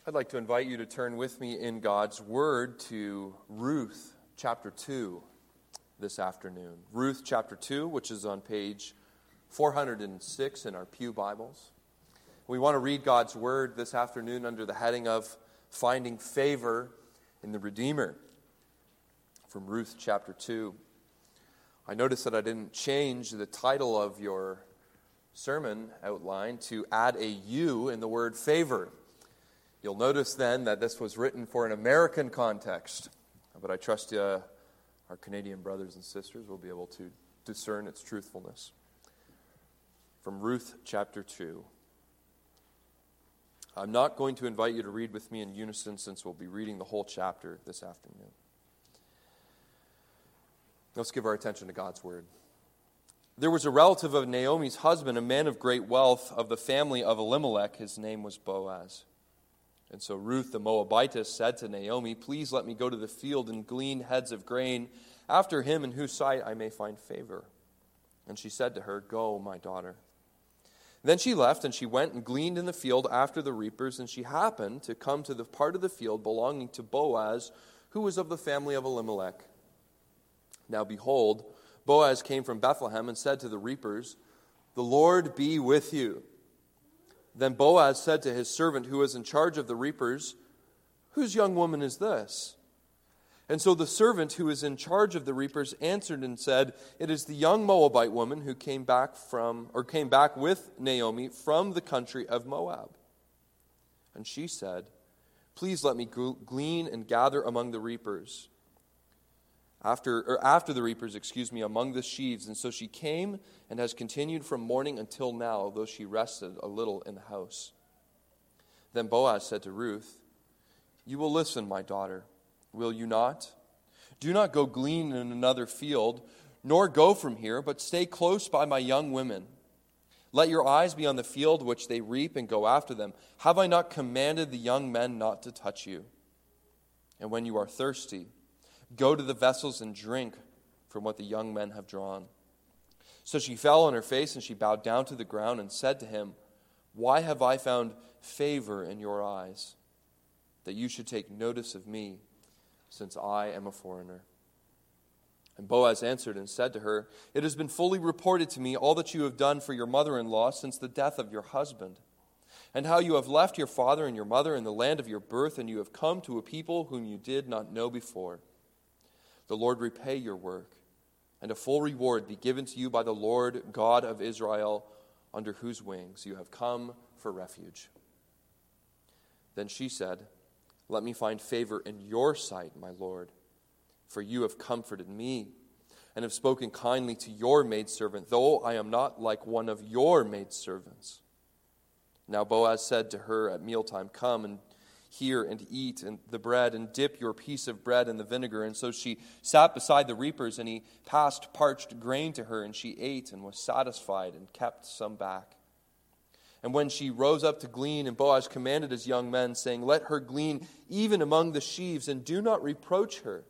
I'd like to invite you to turn with me in God's Word to Ruth chapter 2 this afternoon. Ruth chapter 2, which is on page 406 in our Pew Bibles. We want to read God's Word this afternoon under the heading of Finding Favor in the Redeemer from Ruth chapter 2. I noticed that I didn't change the title of your sermon outline to add a U in the word favor. You'll notice then that this was written for an American context, but I trust our Canadian brothers and sisters will be able to discern its truthfulness. From Ruth chapter 2. I'm not going to invite you to read with me in unison since we'll be reading the whole chapter this afternoon. Let's give our attention to God's Word. There was a relative of Naomi's husband, a man of great wealth, of the family of Elimelech. His name was Boaz. And so Ruth the Moabitess said to Naomi, "Please let me go to the field and glean heads of grain after him in whose sight I may find favor." And she said to her, "Go, my daughter." Then she left, and she went and gleaned in the field after the reapers, and she happened to come to the part of the field belonging to Boaz, who was of the family of Elimelech. Now behold, Boaz came from Bethlehem and said to the reapers, "The Lord be with you." Then Boaz said to his servant who was in charge of the reapers, "Whose young woman is this?" And so the servant who was in charge of the reapers answered and said, "It is the young Moabite woman who came back with Naomi from the country of Moab." And she said, "Please let me glean and gather among the reapers." After the reapers, among the sheaves. And so she came and has continued from morning until now, though she rested a little in the house. Then Boaz said to Ruth, "You will listen, my daughter, will you not? Do not go glean in another field, nor go from here, but stay close by my young women. Let your eyes be on the field which they reap and go after them. Have I not commanded the young men not to touch you? And when you are thirsty, go to the vessels and drink from what the young men have drawn." So she fell on her face and she bowed down to the ground and said to him, "Why have I found favor in your eyes, that you should take notice of me, since I am a foreigner?" And Boaz answered and said to her, "It has been fully reported to me all that you have done for your mother-in-law since the death of your husband, and how you have left your father and your mother in the land of your birth, and you have come to a people whom you did not know before. The Lord repay your work, and a full reward be given to you by the Lord God of Israel, under whose wings you have come for refuge." Then she said, "Let me find favor in your sight, my Lord, for you have comforted me, and have spoken kindly to your maidservant, though I am not like one of your maidservants." Now Boaz said to her at mealtime, "Come and here and eat and the bread, and dip your piece of bread in the vinegar." And so she sat beside the reapers, and he passed parched grain to her, and she ate and was satisfied and kept some back. And when she rose up to glean, and Boaz commanded his young men, saying, "Let her glean even among the sheaves, and do not reproach her.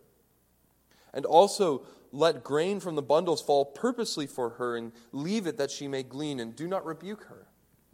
And also let grain from the bundles fall purposely for her, and leave it that she may glean, and do not rebuke her."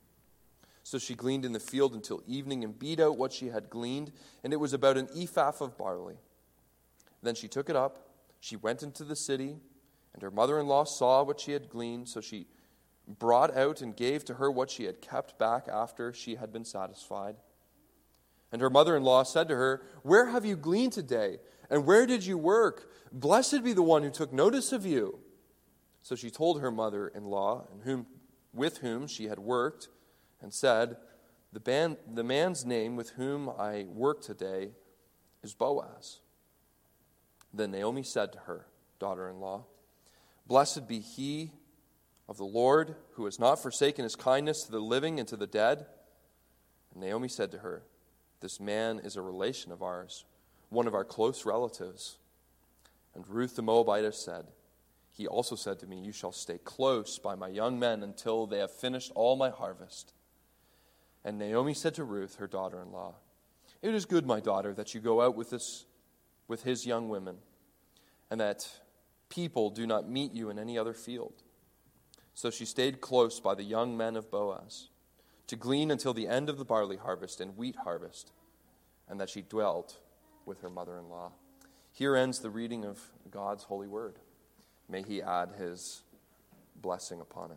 So she gleaned in the field until evening and beat out what she had gleaned, and it was about an ephah of barley. Then she took it up, she went into the city, and her mother-in-law saw what she had gleaned, so she brought out and gave to her what she had kept back after she had been satisfied. And her mother-in-law said to her, "Where have you gleaned today? And where did you work? Blessed be the one who took notice of you." So she told her mother-in-law, with whom she had worked, and said, the man's name with whom I work today is Boaz." Then Naomi said to her daughter-in-law, "Blessed be he of the Lord, who has not forsaken his kindness to the living and to the dead." And Naomi said to her, "This man is a relation of ours, one of our close relatives." And Ruth the Moabitess said, "He also said to me, 'You shall stay close by my young men until they have finished all my harvest.'" And Naomi said to Ruth, her daughter-in-law, "It is good, my daughter, that you go out with his young women, and that people do not meet you in any other field." So she stayed close by the young men of Boaz, to glean until the end of the barley harvest and wheat harvest, and that she dwelt with her mother-in-law. Here ends the reading of God's holy word. May he add his blessing upon it.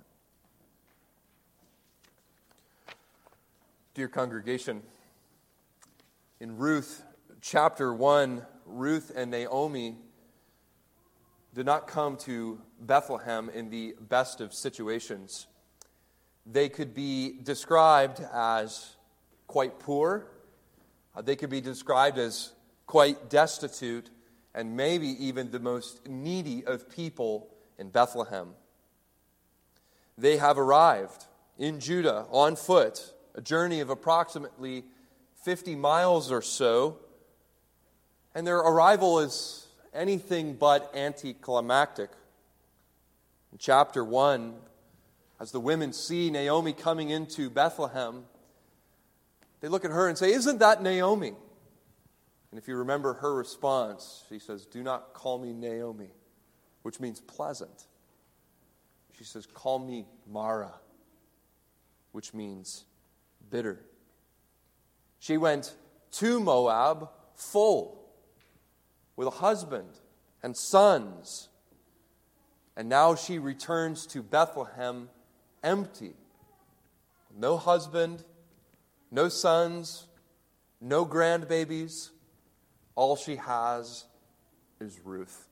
Dear congregation, in Ruth chapter 1, Ruth and Naomi did not come to Bethlehem in the best of situations. They could be described as quite poor. They could be described as quite destitute, and maybe even the most needy of people in Bethlehem. They have arrived in Judah on foot, a journey of approximately 50 miles or so, and their arrival is anything but anticlimactic. In chapter 1, as the women see Naomi coming into Bethlehem, they look at her and say, "Isn't that Naomi?" And if you remember her response, she says, "Do not call me Naomi," which means pleasant. She says, "Call me Mara," which means bitter. She went to Moab full, with a husband and sons. And now she returns to Bethlehem empty. No husband, no sons, no grandbabies. All she has is Ruth.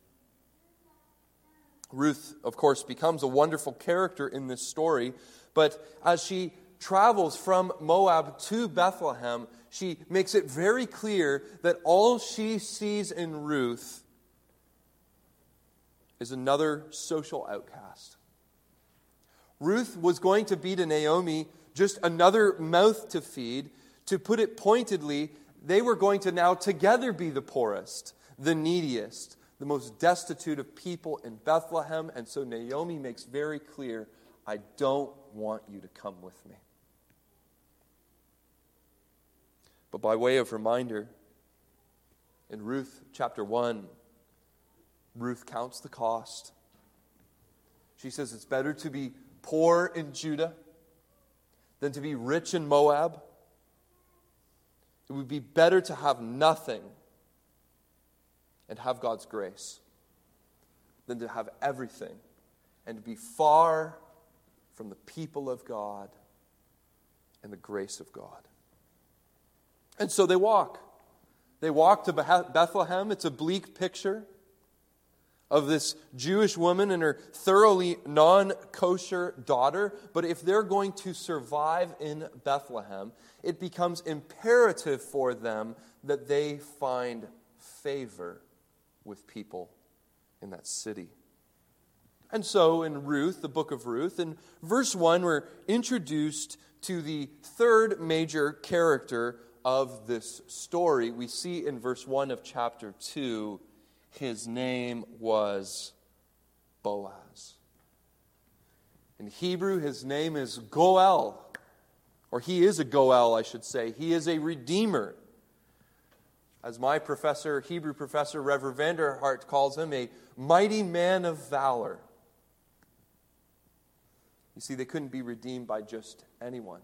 Ruth, of course, becomes a wonderful character in this story, but as she travels from Moab to Bethlehem, she makes it very clear that all she sees in Ruth is another social outcast. Ruth was going to be to Naomi just another mouth to feed. To put it pointedly, they were going to now together be the poorest, the neediest, the most destitute of people in Bethlehem. And so Naomi makes very clear, I don't want you to come with me. But by way of reminder, in Ruth chapter 1, Ruth counts the cost. She says it's better to be poor in Judah than to be rich in Moab. It would be better to have nothing and have God's grace than to have everything and to be far from the people of God and the grace of God. And so they walk. They walk to Bethlehem. It's a bleak picture of this Jewish woman and her thoroughly non-kosher daughter. But if they're going to survive in Bethlehem, it becomes imperative for them that they find favor with people in that city. And so in Ruth, the book of Ruth, in verse 1, we're introduced to the third major character of this story. We see in verse 1 of chapter 2, his name was Boaz. In Hebrew, his name is Goel, or he is a Goel, I should say. He is a redeemer. As my professor, Hebrew professor, Reverend Vanderhart, calls him, a mighty man of valor. You see, they couldn't be redeemed by just anyone.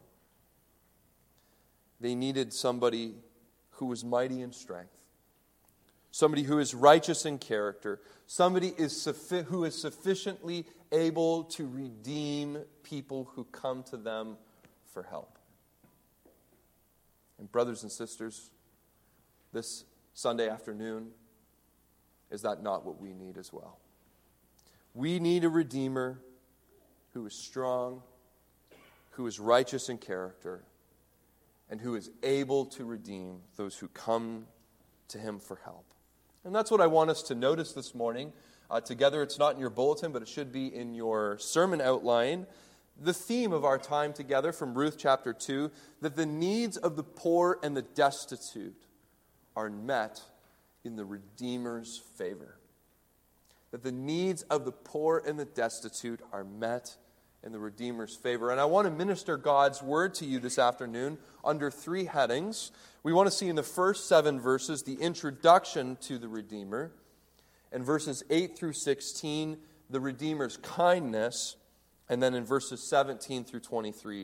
They needed somebody who was mighty in strength, somebody who is righteous in character, somebody who is sufficiently able to redeem people who come to them for help. And brothers and sisters, this Sunday afternoon, is that not what we need as well? We need a redeemer who is strong, who is righteous in character, and who is able to redeem those who come to him for help. And that's what I want us to notice this morning. Together, it's not in your bulletin, but it should be in your sermon outline. The theme of our time together from Ruth chapter 2, that the needs of the poor and the destitute are met in the Redeemer's favor. That the needs of the poor and the destitute are met in the Redeemer's favor. And I want to minister God's word to you this afternoon under three headings. We want to see in the first 7 verses the introduction to the Redeemer. In verses 8 through 16, the Redeemer's kindness. And then in verses 17 through 23,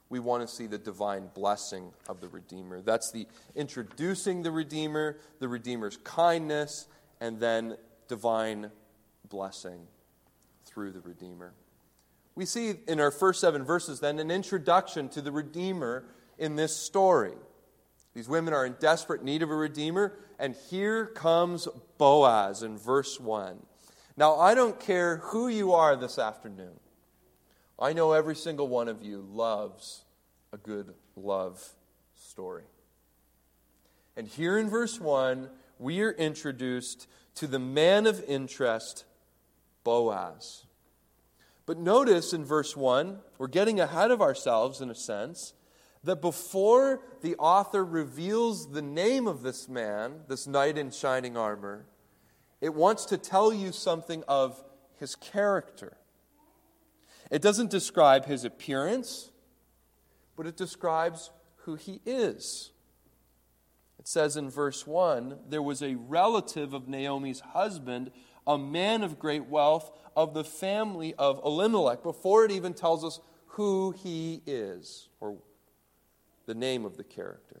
we want to see the divine blessing of the Redeemer. That's the introducing the Redeemer's kindness, and then divine blessing through the Redeemer. We see in our first 7 verses then an introduction to the Redeemer in this story. These women are in desperate need of a Redeemer, and here comes Boaz in verse 1. Now, I don't care who you are this afternoon. I know every single one of you loves a good love story. And here in verse 1, we are introduced to the man of interest, Boaz. But notice in verse 1, we're getting ahead of ourselves in a sense, that before the author reveals the name of this man, this knight in shining armor, it wants to tell you something of his character. It doesn't describe his appearance, but it describes who he is. It says in verse 1, there was a relative of Naomi's husband, a man of great wealth of the family of Elimelech, before it even tells us who he is, or the name of the character.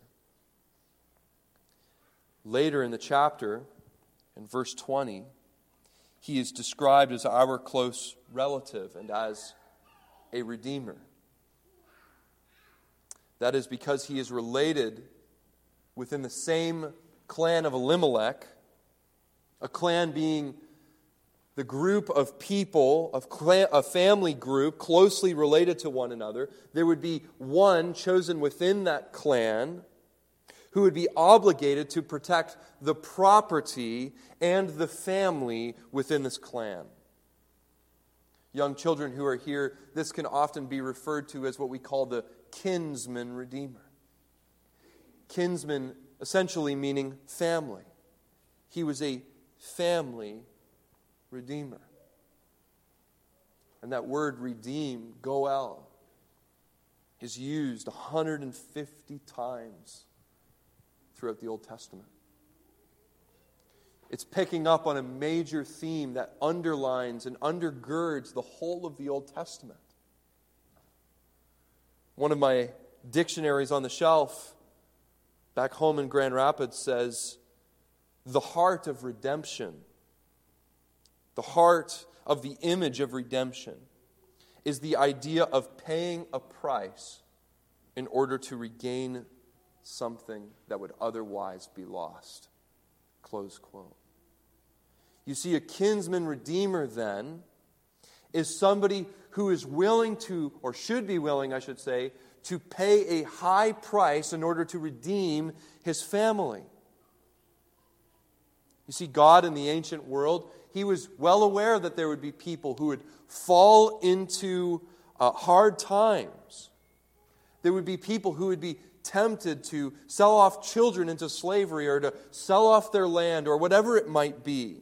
Later in the chapter, in verse 20, he is described as our close relative and as a redeemer. That is because he is related within the same clan of Elimelech, a clan being the group of people, a family group closely related to one another. There would be one chosen within that clan who would be obligated to protect the property and the family within this clan. Young children who are here, this can often be referred to as what we call the kinsman redeemer. Kinsman essentially meaning family. He was a family redeemer. And that word redeem, goel, is used 150 times throughout the Old Testament. It's picking up on a major theme that underlines and undergirds the whole of the Old Testament. One of my dictionaries on the shelf back home in Grand Rapids says, the heart of redemption, the heart of the image of redemption, is the idea of paying a price in order to regain something that would otherwise be lost. Close quote. You see, a kinsman redeemer then is somebody who is willing to, or should be willing, I should say, to pay a high price in order to redeem his family. You see, God in the ancient world, He was well aware that there would be people who would fall into hard times. There would be people who would be tempted to sell off children into slavery or to sell off their land or whatever it might be.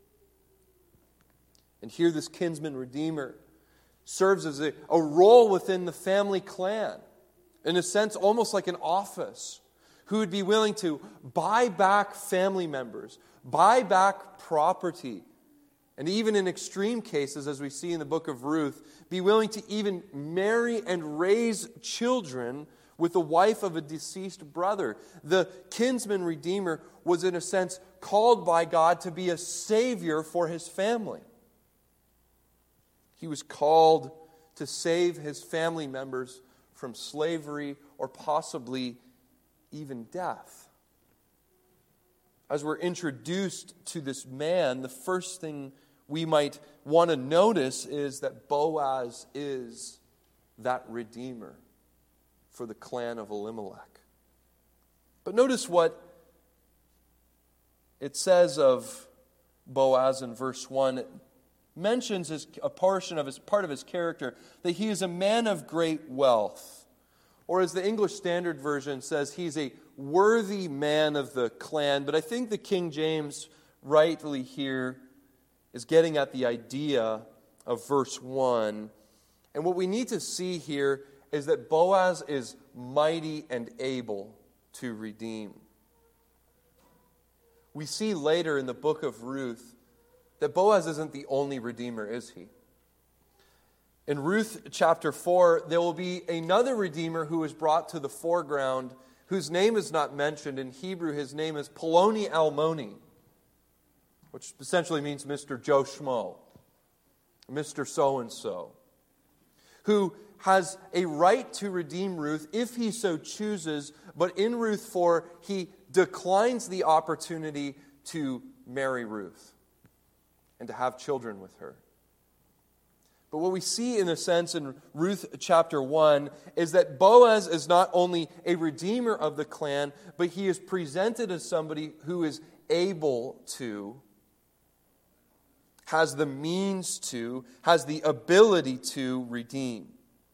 And here this kinsman redeemer serves as a role within the family clan, in a sense almost like an office, who would be willing to buy back family members, buy back property, and even in extreme cases, as we see in the book of Ruth, be willing to even marry and raise children with the wife of a deceased brother. The kinsman redeemer was, in a sense, called by God to be a savior for his family. He was called to save his family members from slavery or possibly even death. As we're introduced to this man, the first thing we might want to notice is that Boaz is that redeemer for the clan of Elimelech. But notice what it says of Boaz in verse 1. It mentions a part of his character, that he is a man of great wealth. Or as the English Standard Version says, he's a worthy man of the clan. But I think the King James rightly here is getting at the idea of verse 1. And what we need to see here is that Boaz is mighty and able to redeem. We see later in the book of Ruth that Boaz isn't the only redeemer, is he? In Ruth chapter 4, there will be another Redeemer who is brought to the foreground, whose name is not mentioned. In Hebrew, his name is Poloni Almoni, which essentially means Mr. Joe Schmo, Mr. So-and-so, who has a right to redeem Ruth if he so chooses, but in Ruth 4, he declines the opportunity to marry Ruth and to have children with her. But what we see, in a sense, in Ruth chapter 1 is that Boaz is not only a redeemer of the clan, but he is presented as somebody who is able to, has the means to, has the ability to redeem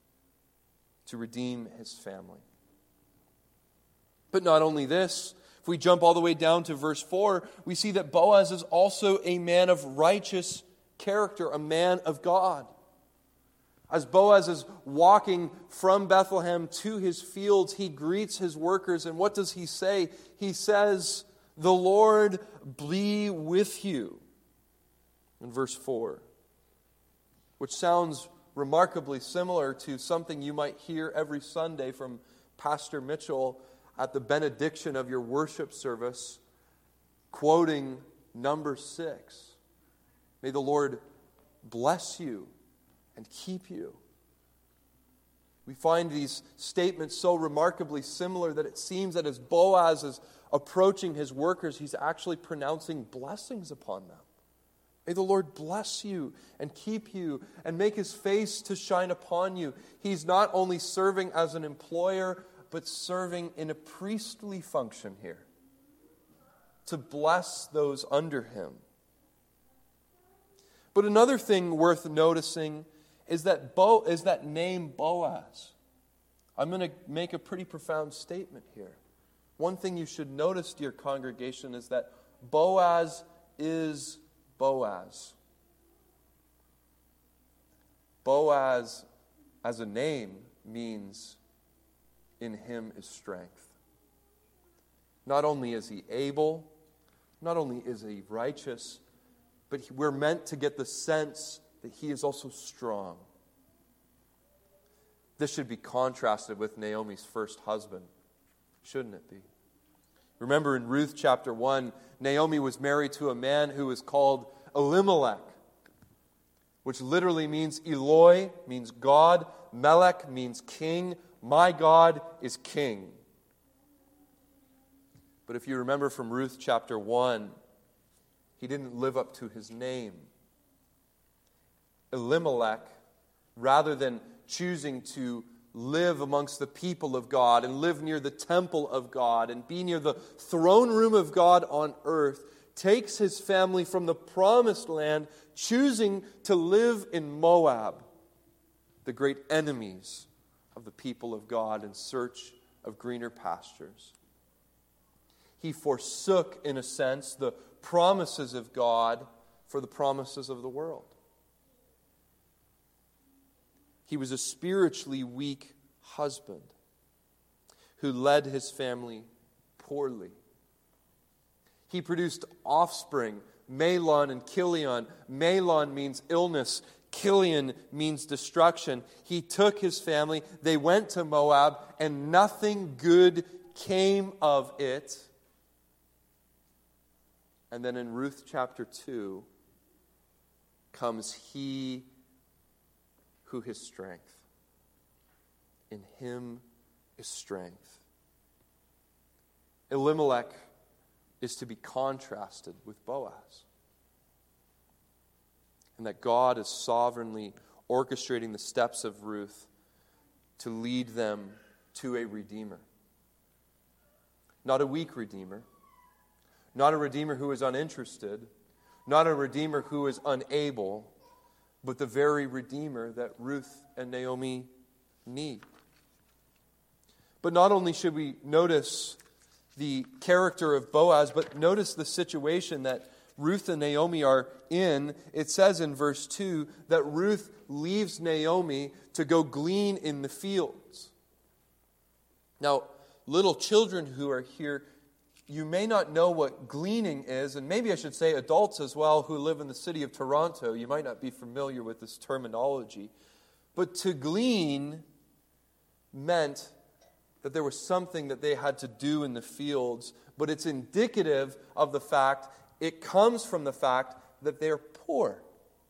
his family. But not only this, if we jump all the way down to verse 4, we see that Boaz is also a man of righteous character, a man of God. As Boaz is walking from Bethlehem to his fields, he greets his workers, and what does he say? He says, "The Lord be with you," in verse 4, which sounds remarkably similar to something you might hear every Sunday from Pastor Mitchell at the benediction of your worship service, quoting number 6. May the Lord bless you and keep you. We find these statements so remarkably similar that it seems that as Boaz is approaching his workers, he's actually pronouncing blessings upon them. May the Lord bless you and keep you and make his face to shine upon you. He's not only serving as an employer, but serving in a priestly function here, to bless those under him. But another thing worth noticing is that name Boaz. I'm going to make a pretty profound statement here. One thing you should notice, dear congregation, is that Boaz is Boaz. Boaz, as a name, means in him is strength. Not only is he able, not only is he righteous, but we're meant to get the sense that he is also strong. This should be contrasted with Naomi's first husband, shouldn't it be? Remember in Ruth chapter 1, Naomi was married to a man who was called Elimelech, which literally means Eloi, means God. Melech means king. My God is king. But if you remember from Ruth chapter 1, he didn't live up to his name. Elimelech, rather than choosing to live amongst the people of God and live near the temple of God and be near the throne room of God on earth, takes his family from the promised land, choosing to live in Moab, the great enemies of the people of God, in search of greener pastures. He forsook, in a sense, the promises of God for the promises of the world. He was a spiritually weak husband who led his family poorly. He produced offspring, Mahlon and Chilion. Mahlon means illness. Chilion means destruction. He took his family, they went to Moab, and nothing good came of it. And then in Ruth chapter 2 comes he who is strength. In him is strength. Elimelech is to be contrasted with Boaz. And that God is sovereignly orchestrating the steps of Ruth to lead them to a redeemer. Not a weak redeemer. Not a redeemer who is uninterested. Not a redeemer who is unable. But the very redeemer that Ruth and Naomi need. But not only should we notice the character of Boaz, but notice the situation that Ruth and Naomi are in. It says in verse 2 that Ruth leaves Naomi to go glean in the fields. Now, little children who are here, you may not know what gleaning is, and maybe I should say adults as well who live in the city of Toronto, you might not be familiar with this terminology. But to glean meant that there was something that they had to do in the fields, but it's indicative of the fact, it comes from the fact that they're poor.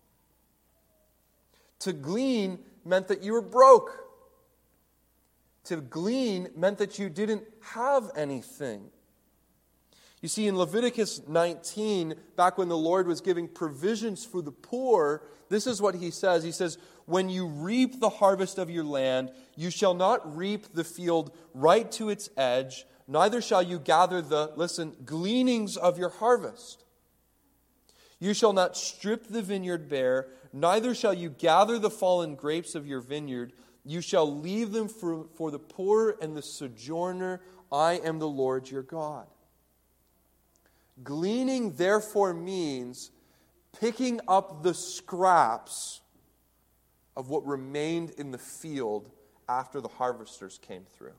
To glean meant that you were broke. To glean meant that you didn't have anything. You see, in Leviticus 19, back when the Lord was giving provisions for the poor, this is what he says. He says, when you reap the harvest of your land, you shall not reap the field right to its edge, neither shall you gather the, listen, gleanings of your harvest. You shall not strip the vineyard bare, neither shall you gather the fallen grapes of your vineyard. You shall leave them for the poor and the sojourner. I am the Lord your God. Gleaning, therefore, means picking up the scraps of what remained in the field after the harvesters came through.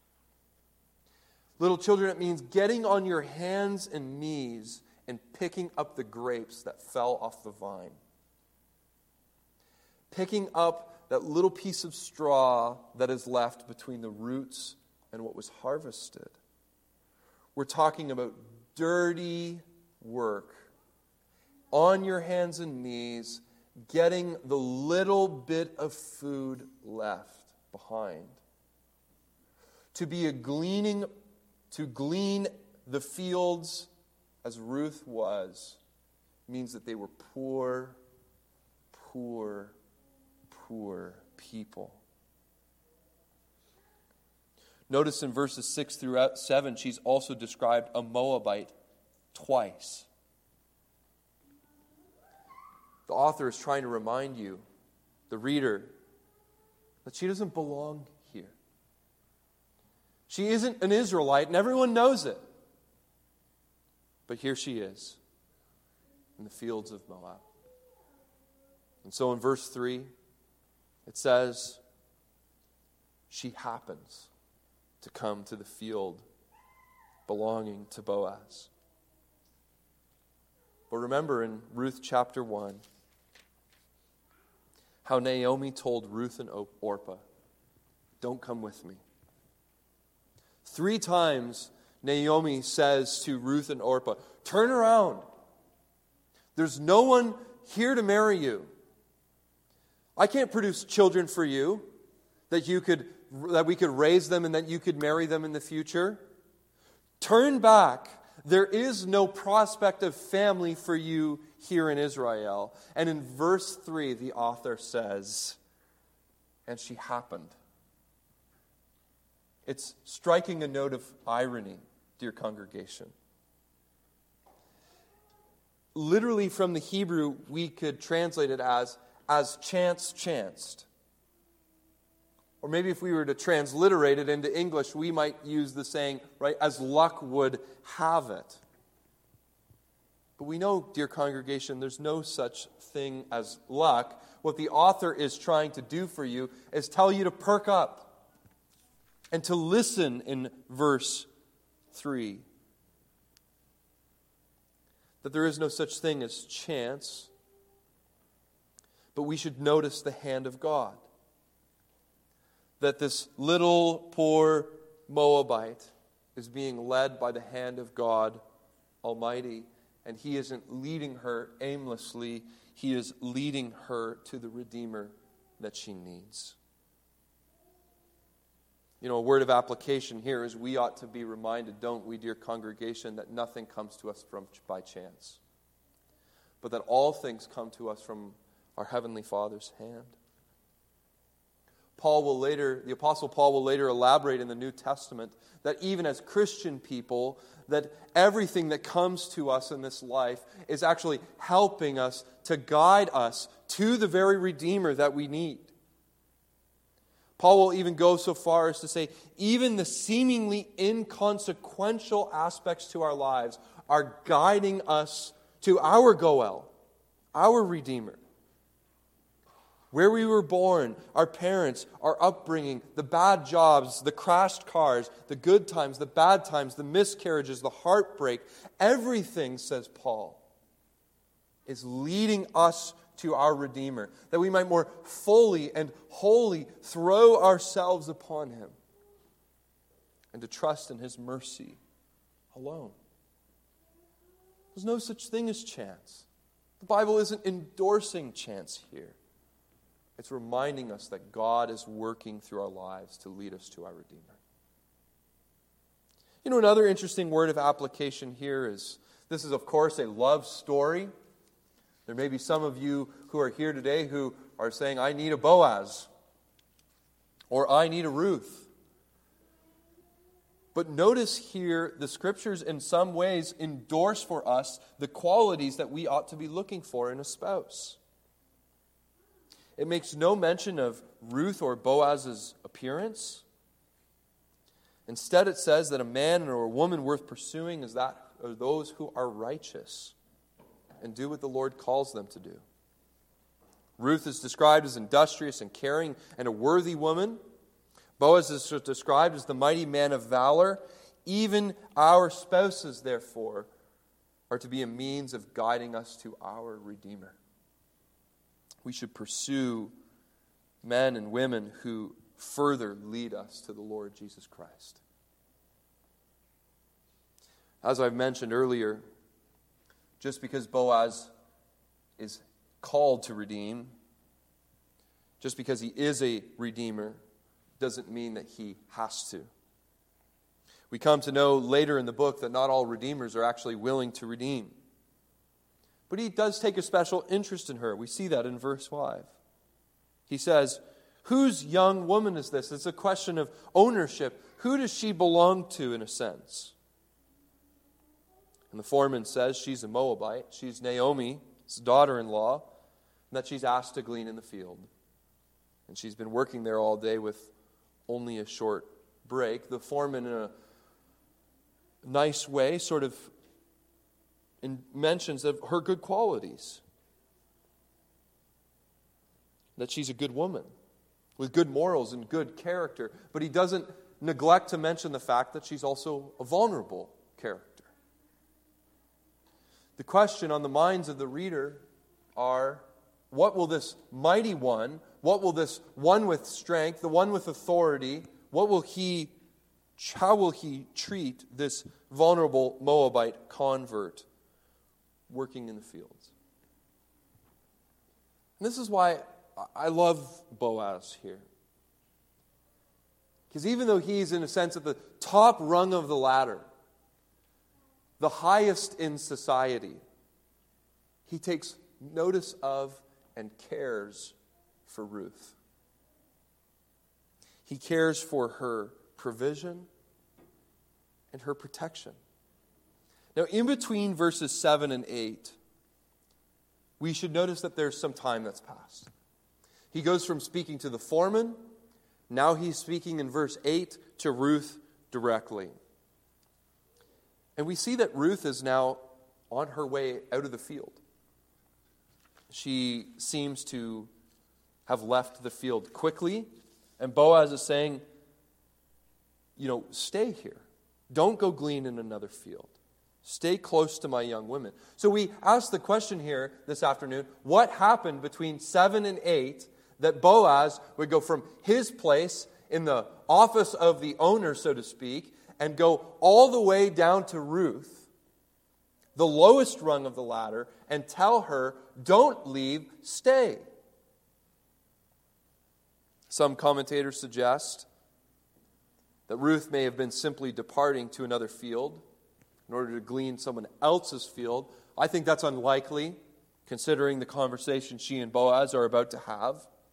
Little children, it means getting on your hands and knees and picking up the grapes that fell off the vine. Picking up that little piece of straw that is left between the roots and what was harvested. We're talking about dirty work. On your hands and knees, getting the little bit of food left behind. To glean the fields as Ruth was, means that they were poor people. Notice in verses 6 through 7, she's also described a Moabite twice. The author is trying to remind you, the reader, that she doesn't belong here. She isn't an Israelite, and everyone knows it. But here she is, in the fields of Moab. And so in verse 3, it says, she happens to come to the field belonging to Boaz. But remember in Ruth chapter 1, how Naomi told Ruth and Orpah, don't come with me. 3 times Naomi says to Ruth and Orpah, turn around. There's no one here to marry you. I can't produce children for you that we could raise them and that you could marry them in the future. Turn back. There is no prospect of family for you here in Israel. And in verse 3, the author says, and she happened. It's striking a note of irony, dear congregation. Literally from the Hebrew, we could translate it as chance chanced. Or maybe if we were to transliterate it into English, we might use the saying, right, as luck would have it. But we know, dear congregation, there's no such thing as luck. What the author is trying to do for you is tell you to perk up and to listen in verse 3. That there is no such thing as chance, but we should notice the hand of God. That this little poor Moabite is being led by the hand of God Almighty, and He isn't leading her aimlessly. He is leading her to the Redeemer that she needs. You know, a word of application here is we ought to be reminded, don't we, dear congregation, that nothing comes to us by chance, but that all things come to us from our Heavenly Father's hand. The Apostle Paul will later elaborate in the New Testament that even as Christian people, that everything that comes to us in this life is actually helping us to guide us to the very Redeemer that we need. Paul will even go so far as to say, even the seemingly inconsequential aspects to our lives are guiding us to our Goel, our Redeemer. Where we were born, our parents, our upbringing, the bad jobs, the crashed cars, the good times, the bad times, the miscarriages, the heartbreak, everything, says Paul, is leading us to our Redeemer, that we might more fully and wholly throw ourselves upon Him, and to trust in His mercy alone. There's no such thing as chance. The Bible isn't endorsing chance here. It's reminding us that God is working through our lives to lead us to our Redeemer. You know, another interesting word of application here is, this is, of course, a love story. There may be some of you who are here today who are saying, I need a Boaz, or I need a Ruth. But notice here, the Scriptures in some ways endorse for us the qualities that we ought to be looking for in a spouse. It makes no mention of Ruth or Boaz's appearance. Instead, it says that a man or a woman worth pursuing are those who are righteous and do what the Lord calls them to do. Ruth is described as industrious and caring and a worthy woman. Boaz is described as the mighty man of valor. Even our spouses, therefore, are to be a means of guiding us to our Redeemer. We should pursue men and women who further lead us to the Lord Jesus Christ. As I've mentioned earlier, just because Boaz is called to redeem, just because he is a redeemer, doesn't mean that he has to. We come to know later in the book that not all redeemers are actually willing to redeem. But he does take a special interest in her. We see that in verse 5. He says, whose young woman is this? It's a question of ownership. Who does she belong to, in a sense? And the foreman says she's a Moabite. She's Naomi's daughter-in-law, and that she's asked to glean in the field. And she's been working there all day with only a short break. The foreman, in a nice way, sort of mentions of her good qualities. That she's a good woman with good morals and good character. But he doesn't neglect to mention the fact that she's also a vulnerable character. The question on the minds of the reader are, what will this mighty one, what will this one with strength, the one with authority, how will he treat this vulnerable Moabite convert working in the fields? And this is why I love Boaz here. Because even though he's, in a sense, at the top rung of the ladder, the highest in society, he takes notice of and cares for Ruth. He cares for her provision and her protection. Now, in between verses 7 and 8, we should notice that there's some time that's passed. He goes from speaking to the foreman, now he's speaking in verse 8 to Ruth directly. And we see that Ruth is now on her way out of the field. She seems to have left the field quickly, and Boaz is saying, stay here. Don't go glean in another field. Stay close to my young women. So we ask the question here this afternoon, what happened between 7 and 8 that Boaz would go from his place in the office of the owner, so to speak, and go all the way down to Ruth, the lowest rung of the ladder, and tell her, don't leave, stay. Some commentators suggest that Ruth may have been simply departing to another field in order to glean someone else's field. I think that's unlikely, considering the conversation she and Boaz are about to have.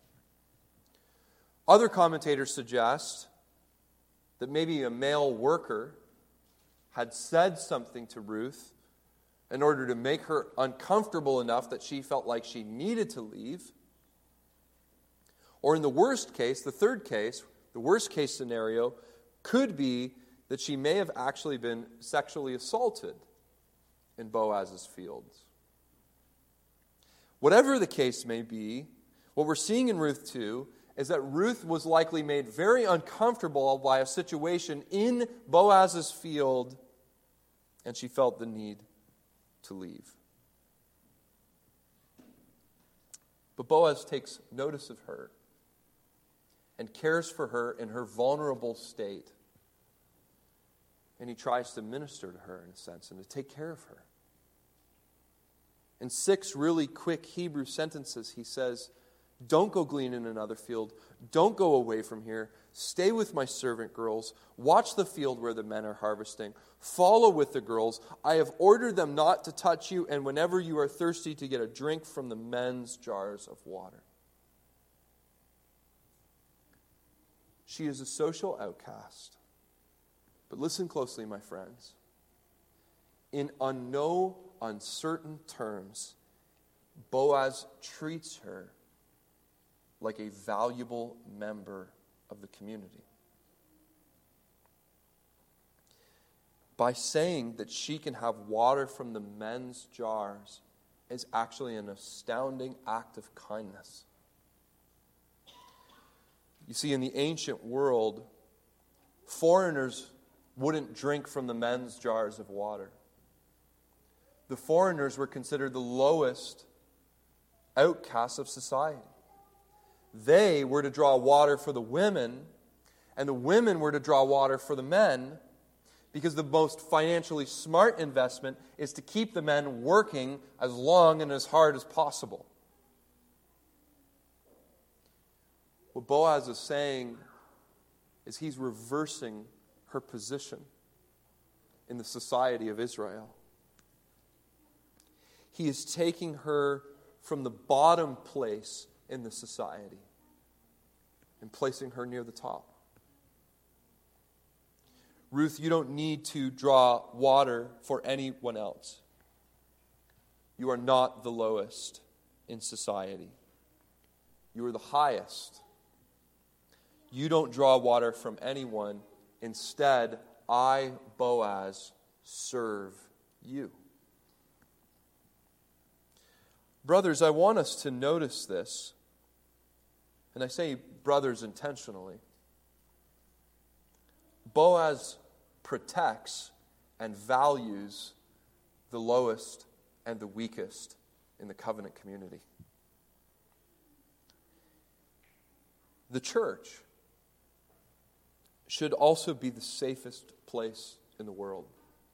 Other commentators suggest that maybe a male worker had said something to Ruth in order to make her uncomfortable enough that she felt like she needed to leave. Or in the worst case, the third case, the worst case scenario, could be that she may have actually been sexually assaulted in Boaz's fields. Whatever the case may be, what we're seeing in Ruth 2 is that Ruth was likely made very uncomfortable by a situation in Boaz's field, and she felt the need to leave. But Boaz takes notice of her and cares for her in her vulnerable state. And he tries to minister to her in a sense and to take care of her. In 6 really quick Hebrew sentences, he says, don't go glean in another field. Don't go away from here. Stay with my servant girls. Watch the field where the men are harvesting. Follow with the girls. I have ordered them not to touch you, and whenever you are thirsty, to get a drink from the men's jars of water. She is a social outcast. But listen closely, my friends. In no uncertain terms, Boaz treats her like a valuable member of the community. By saying that she can have water from the men's jars is actually an astounding act of kindness. You see, in the ancient world, foreigners wouldn't drink from the men's jars of water. The foreigners were considered the lowest outcasts of society. They were to draw water for the women, and the women were to draw water for the men, because the most financially smart investment is to keep the men working as long and as hard as possible. What Boaz is saying is he's reversing her position in the society of Israel. He is taking her from the bottom place in the society and placing her near the top. Ruth, you don't need to draw water for anyone else. You are not the lowest in society. You are the highest. You don't draw water from anyone. Instead, I, Boaz, serve you. Brothers, I want us to notice this, and I say brothers intentionally. Boaz protects and values the lowest and the weakest in the covenant community. The church should also be the safest place in the world.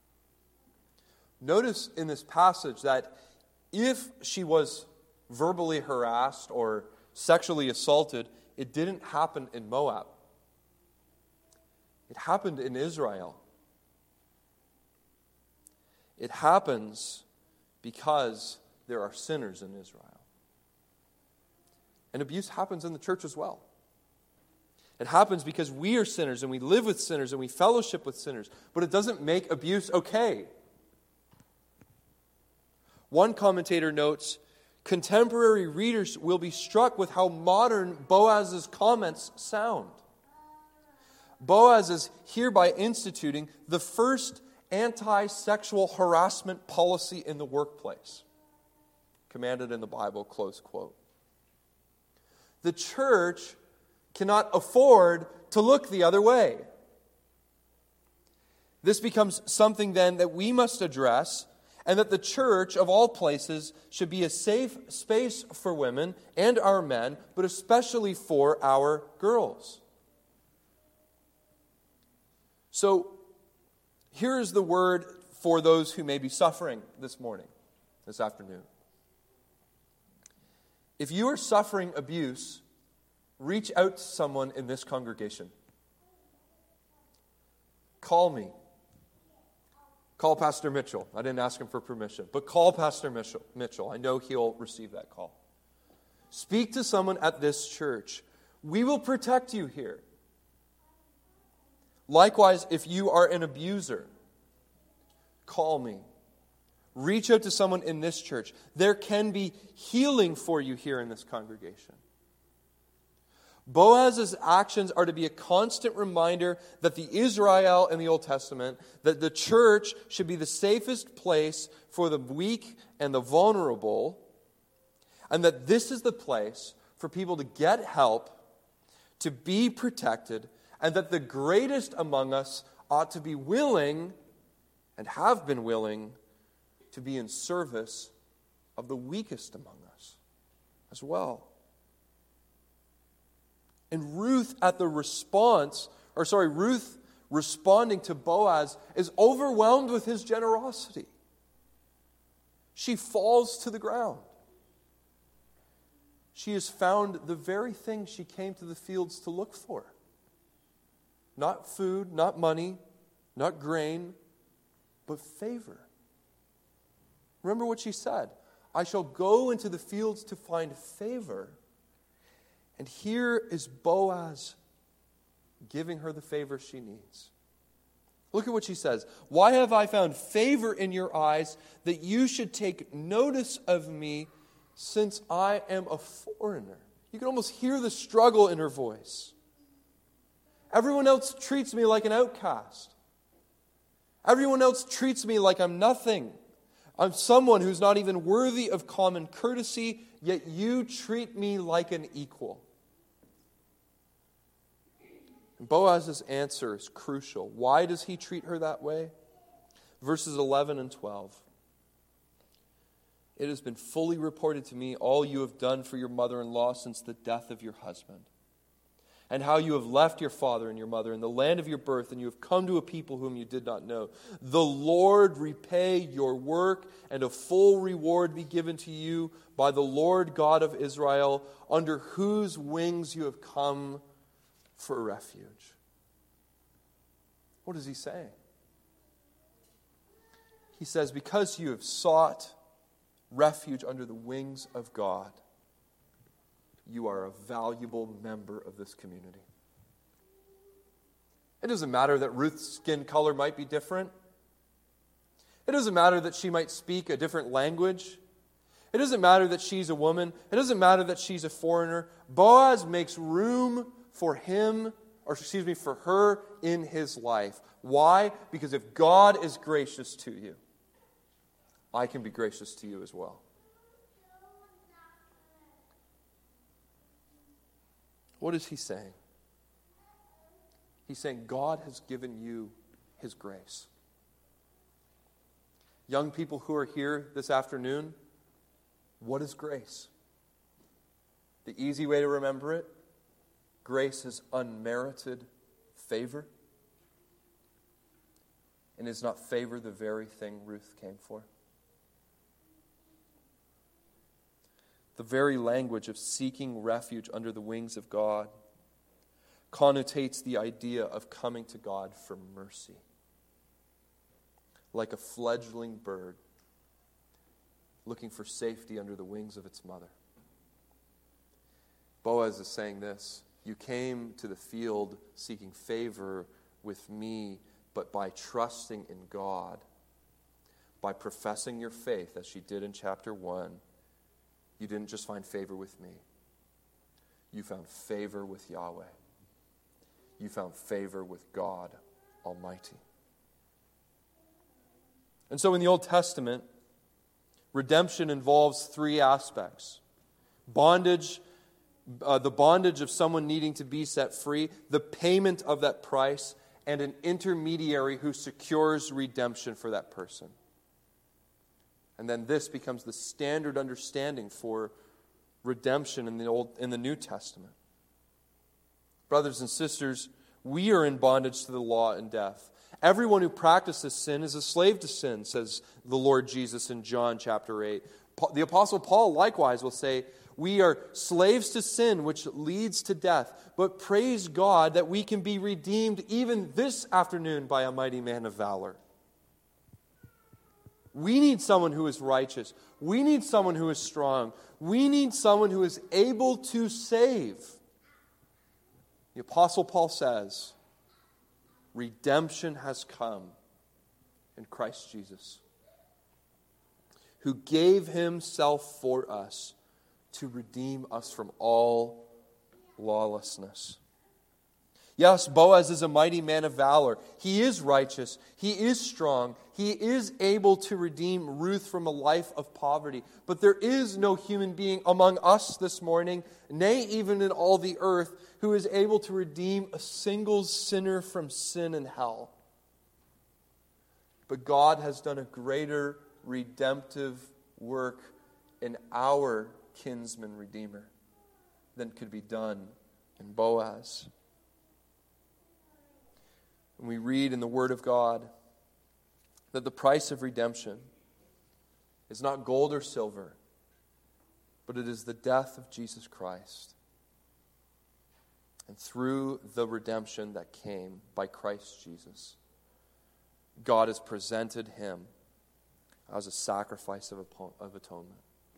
Notice in this passage that if she was verbally harassed or sexually assaulted, it didn't happen in Moab. It happened in Israel. It happens because there are sinners in Israel. And abuse happens in the church as well. It happens because we are sinners and we live with sinners and we fellowship with sinners. But it doesn't make abuse okay. One commentator notes, contemporary readers will be struck with how modern Boaz's comments sound. Boaz is hereby instituting the first anti-sexual harassment policy in the workplace, commanded in the Bible, close quote. The church cannot afford to look the other way. This becomes something then that we must address, and that the church, of all places, should be a safe space for women and our men, but especially for our girls. So, here is the word for those who may be suffering this afternoon. If you are suffering abuse, reach out to someone in this congregation. Call me. Call Pastor Mitchell. I didn't ask him for permission, but call Pastor Mitchell. I know he'll receive that call. Speak to someone at this church. We will protect you here. Likewise, if you are an abuser, call me. Reach out to someone in this church. There can be healing for you here in this congregation. Boaz's actions are to be a constant reminder that the Israel in the Old Testament, that the church should be the safest place for the weak and the vulnerable, and that this is the place for people to get help, to be protected, and that the greatest among us ought to be willing, and have been willing, to be in service of the weakest among us. as well. And Ruth responding to Boaz is overwhelmed with his generosity. She falls to the ground. She has found the very thing she came to the fields to look for. Not food, not money, not grain, but favor. Remember what she said. I shall go into the fields to find favor. And here is Boaz giving her the favor she needs. Look at what she says. Why have I found favor in your eyes that you should take notice of me since I am a foreigner? You can almost hear the struggle in her voice. Everyone else treats me like an outcast. Everyone else treats me like I'm nothing. I'm someone who's not even worthy of common courtesy, yet you treat me like an equal. Boaz's answer is crucial. Why does he treat her that way? Verses 11 and 12. It has been fully reported to me all you have done for your mother-in-law since the death of your husband, and how you have left your father and your mother in the land of your birth, and you have come to a people whom you did not know. The Lord repay your work, and a full reward be given to you by the Lord God of Israel, under whose wings you have come for refuge. What is he saying? He says, because you have sought refuge under the wings of God, you are a valuable member of this community. It doesn't matter that Ruth's skin color might be different. It doesn't matter that she might speak a different language. It doesn't matter that she's a woman. It doesn't matter that she's a foreigner. Boaz makes room for her in his life. Why? Because if God is gracious to you, I can be gracious to you as well. What is he saying? He's saying God has given you his grace. Young people who are here this afternoon, what is grace? The easy way to remember it, grace is unmerited favor. And is not favor the very thing Ruth came for? The very language of seeking refuge under the wings of God connotates the idea of coming to God for mercy. Like a fledgling bird looking for safety under the wings of its mother. Boaz is saying this: you came to the field seeking favor with me, but by trusting in God, by professing your faith, as she did in chapter 1, you didn't just find favor with me. You found favor with Yahweh. You found favor with God Almighty. And so in the Old Testament, redemption involves three aspects. Bondage, the bondage of someone needing to be set free, the payment of that price, and an intermediary who secures redemption for that person. And then this becomes the standard understanding for redemption in the New Testament. Brothers and sisters, we are in bondage to the law and death. Everyone who practices sin is a slave to sin, says the Lord Jesus in John chapter 8. The Apostle Paul likewise will say, we are slaves to sin, which leads to death. But praise God that we can be redeemed even this afternoon by a mighty man of valor. We need someone who is righteous. We need someone who is strong. We need someone who is able to save. The Apostle Paul says, redemption has come in Christ Jesus, who gave himself for us to redeem us from all lawlessness. Yes, Boaz is a mighty man of valor. He is righteous. He is strong. He is able to redeem Ruth from a life of poverty. But there is no human being among us this morning, nay, even in all the earth, who is able to redeem a single sinner from sin and hell. But God has done a greater redemptive work in our kinsman redeemer than could be done in Boaz. And we read in the Word of God that the price of redemption is not gold or silver, but it is the death of Jesus Christ. And through the redemption that came by Christ Jesus, God has presented him as a sacrifice of atonement.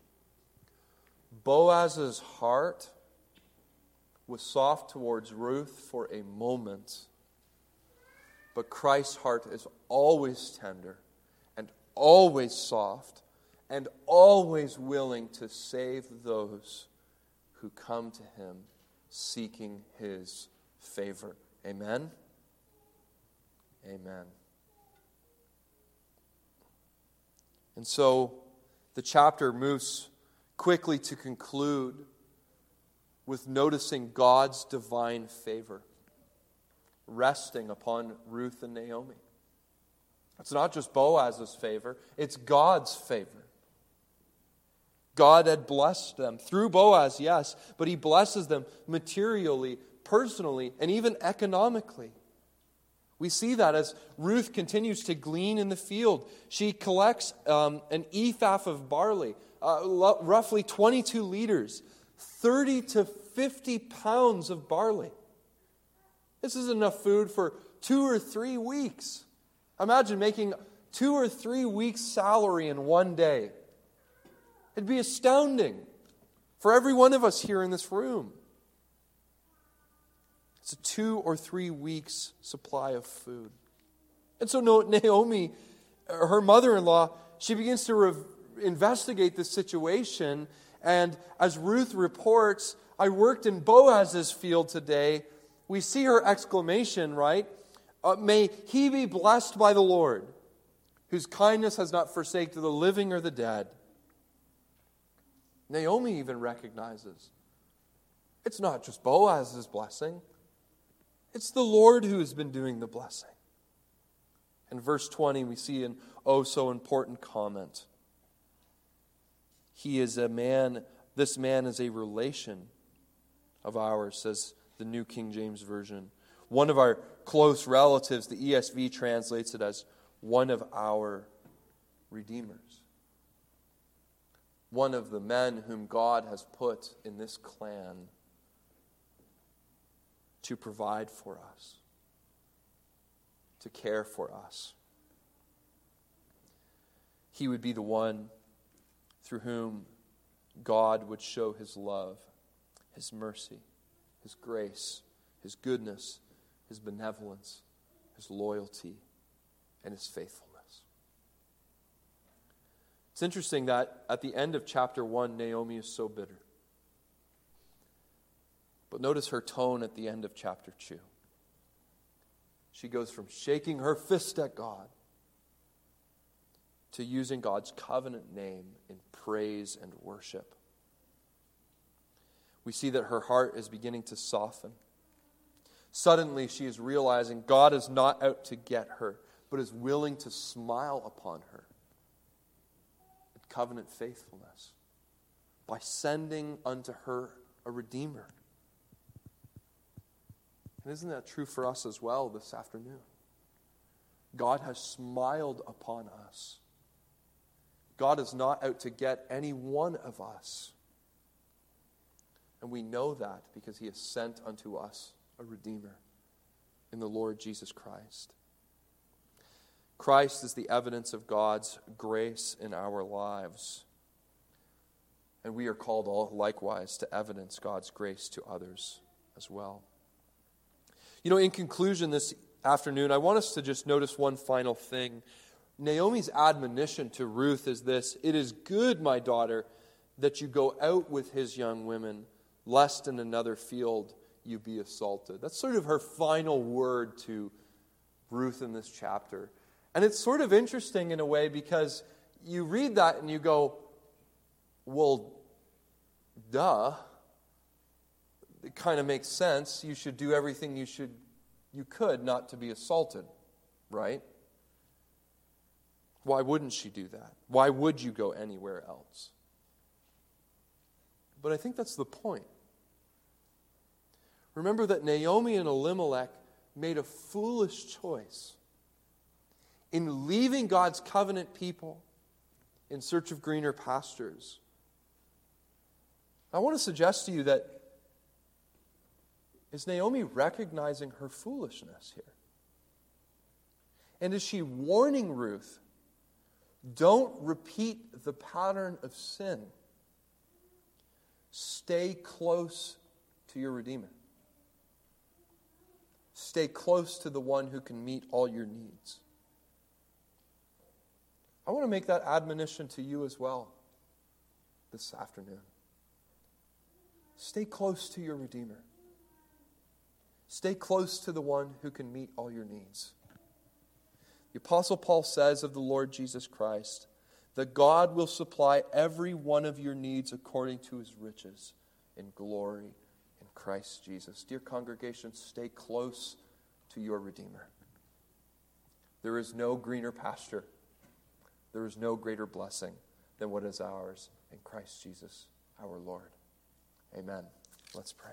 Boaz's heart was soft towards Ruth for a moment, but Christ's heart is always tender and always soft and always willing to save those who come to him seeking his favor. Amen? Amen. And so the chapter moves quickly to conclude with noticing God's divine favor resting upon Ruth and Naomi. It's not just Boaz's favor, it's God's favor. God had blessed them through Boaz, yes, but he blesses them materially, personally, and even economically. We see that as Ruth continues to glean in the field. She collects an ephah of barley, roughly 22 liters, 30 to 50 pounds of barley. This is enough food for 2 or 3 weeks. Imagine making 2 or 3 weeks' salary in one day. It'd be astounding for every one of us here in this room. It's a 2 or 3 weeks' supply of food. And so Naomi, her mother-in-law, she begins to investigate the situation. And as Ruth reports, I worked in Boaz's field today. We see her exclamation, right? May he be blessed by the Lord, whose kindness has not forsaken the living or the dead. Naomi even recognizes it's not just Boaz's blessing. It's the Lord who has been doing the blessing. In verse 20, we see an so important comment. He is a man, this man is a relation of ours, says the New King James Version. One of our close relatives, the ESV translates it as one of our redeemers. One of the men whom God has put in this clan to provide for us, to care for us. He would be the one through whom God would show his love, his mercy, his grace, his goodness, his benevolence, his loyalty, and his faithfulness. It's interesting that at the end of chapter 1, Naomi is so bitter. But notice her tone at the end of chapter 2. She goes from shaking her fist at God to using God's covenant name in praise and worship. We see that her heart is beginning to soften. Suddenly she is realizing God is not out to get her, but is willing to smile upon her. Covenant faithfulness by sending unto her a Redeemer. And isn't that true for us as well this afternoon? God has smiled upon us. God is not out to get any one of us. And we know that because he has sent unto us a Redeemer in the Lord Jesus Christ. Christ is the evidence of God's grace in our lives. And we are called all likewise to evidence God's grace to others as well. In conclusion this afternoon, I want us to just notice one final thing. Naomi's admonition to Ruth is this: it is good, my daughter, that you go out with his young women, lest in another field you be assaulted. That's sort of her final word to Ruth in this chapter. And it's sort of interesting in a way because you read that and you go, well, duh. It kind of makes sense. You should do everything you could not to be assaulted, right? Why wouldn't she do that? Why would you go anywhere else? But I think that's the point. Remember that Naomi and Elimelech made a foolish choice in leaving God's covenant people in search of greener pastures. I want to suggest to you that, is Naomi recognizing her foolishness here? And is she warning Ruth, don't repeat the pattern of sin. Stay close to your Redeemer. Stay close to the one who can meet all your needs. I want to make that admonition to you as well this afternoon. Stay close to your Redeemer. Stay close to the one who can meet all your needs. The Apostle Paul says of the Lord Jesus Christ that God will supply every one of your needs according to his riches in glory in Christ Jesus. Dear congregation, stay close to your Redeemer. There is no greener pasture. There is no greater blessing than what is ours in Christ Jesus our Lord. Amen. Let's pray.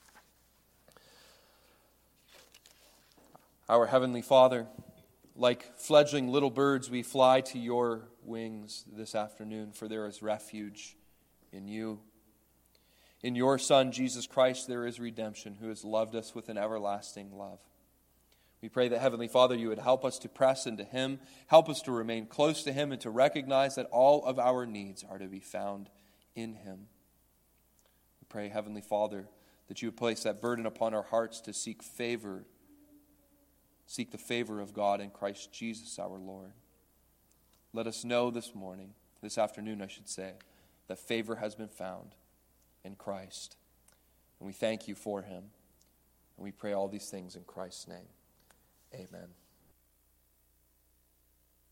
Our Heavenly Father, like fledgling little birds, we fly to your wings this afternoon, for there is refuge in you. In your Son, Jesus Christ, there is redemption, who has loved us with an everlasting love. We pray that, Heavenly Father, you would help us to press into him, help us to remain close to him, and to recognize that all of our needs are to be found in him. We pray, Heavenly Father, that you would place that burden upon our hearts to seek the favor of God in Christ Jesus our Lord. Let us know this afternoon I should say, that favor has been found in Christ. And we thank you for him. And we pray all these things in Christ's name. Amen.